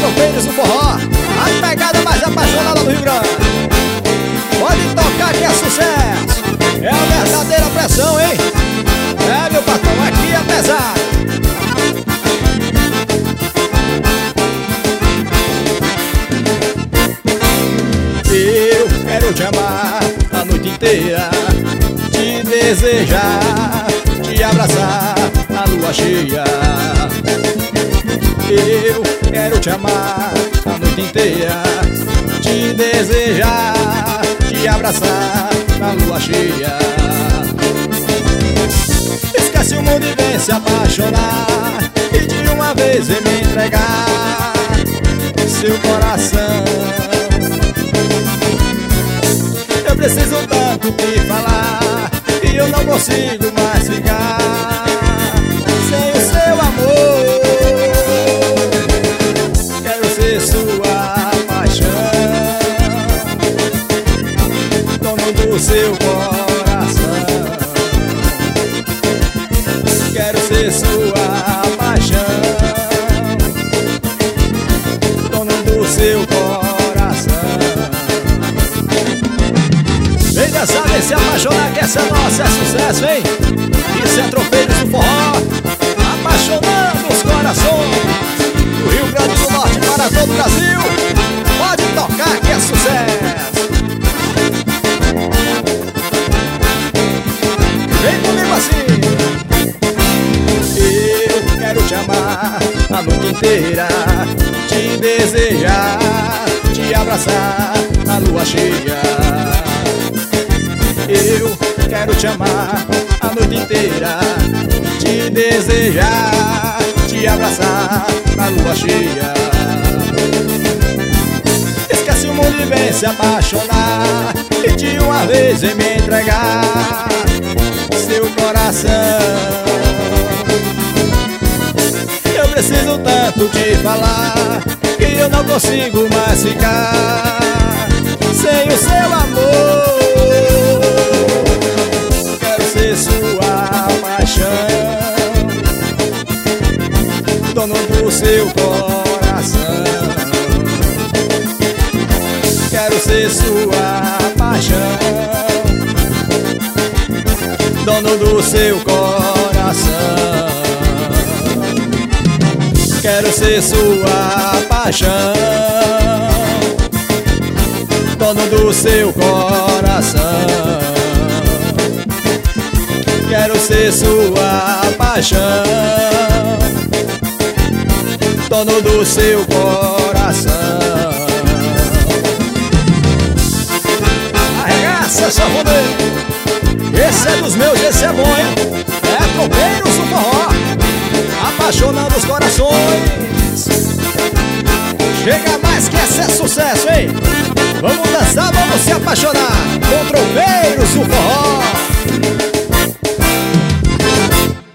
Tropeiros do Forró, a pegada mais apaixonada do Rio Grande. Pode tocar que é sucesso, é a verdadeira pressão, hein? É, meu patrão, aqui é pesado. Eu quero te amar a noite inteira, te desejar, te abraçar na lua cheia. Eu quero te amar a noite inteira, te desejar, te abraçar na lua cheia. Esquece o mundo e vem se apaixonar, e de uma vez vem me entregar seu coração. Eu preciso tanto te falar, e eu não consigo mais ficar sem o seu amor. Quero ser sua paixão, dono do seu coração. Quero ser sua paixão, dono do seu coração. Vem dançar, vem se apaixonar, que essa nossa é sucesso, hein? Isso é Tropeiros do Forró, apaixonando os corações do Rio Grande do Norte para todo o Brasil. Pode tocar que é sucesso. Vem comigo assim. Eu quero te amar a noite inteira, te desejar, te abraçar na lua cheia. Eu quero te amar a noite inteira, te desejar, te abraçar na lua cheia. Esquece o mundo e vem se apaixonar, e de uma vez vem me entregar seu coração. Eu preciso tanto te falar, que eu não consigo mais ficar sem o seu amor. Sua paixão, dono do seu coração. Quero ser sua paixão, dono do seu coração. Quero ser sua paixão, dono do seu coração. Quero ser sua paixão, dono do seu coração. Arregaça, sanfoneiro, esse é dos meus, esse é bom, hein? É Tropeiros do Forró, apaixonando os corações. Chega mais que esse é sucesso, hein? Vamos dançar, vamos se apaixonar com Tropeiros do Forró.